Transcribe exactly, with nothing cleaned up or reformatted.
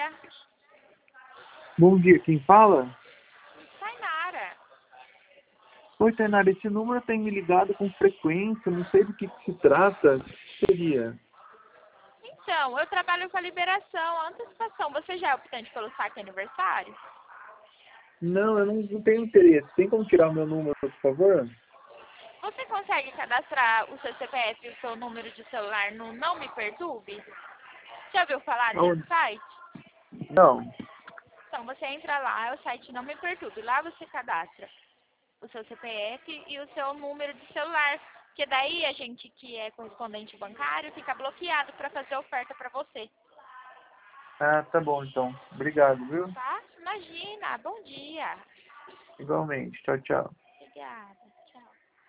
dia. Bom dia, quem fala? Tainara. Oi, Tainara, esse número tem me ligado com frequência, não sei do que, que se trata. O que seria? Então, eu trabalho com a liberação, a antecipação. Você já é optante pelo saque aniversário? Não, eu não, não tenho interesse. Tem como tirar o meu número, por favor? Você consegue cadastrar o seu C P F e o seu número de celular no Não Me Perturbe? Já ouviu falar desse Aonde? site? Não. Então, você entra lá, é o site Não Me Perturbe. Lá você cadastra o seu C P F e o seu número de celular. Porque daí a gente que é correspondente bancário fica bloqueado para fazer oferta para você. Ah, tá bom então. Obrigado, viu? Tá? Imagina. Bom dia. Igualmente. Tchau, tchau. Obrigada.